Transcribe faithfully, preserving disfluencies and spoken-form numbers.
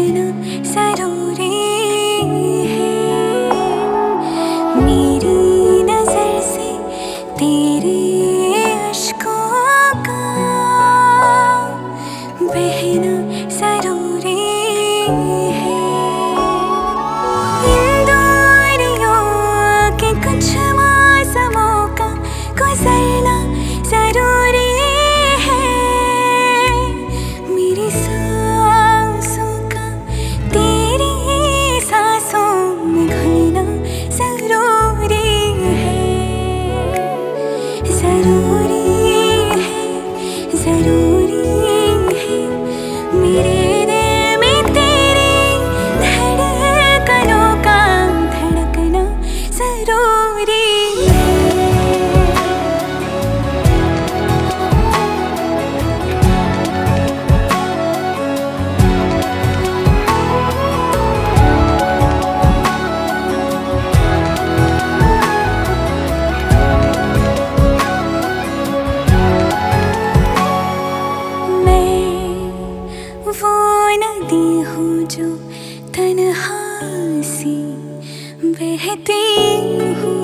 धड़कना जरूरी है। मेरी नजर से तेरे अश्कों का बहना जरूरी है। इन दूरियों के कुछ मौसमों का गुजरना जरूरी है। मेरी सांसों का तेरी सांसों में घुलना जरूरी है। जरूरी है, जरूरी है। मेरे दिल में तेरी धड़कनों का धड़कना जरूरी है। वो नदी हूँ जो तन्हा सी बहती हूँ।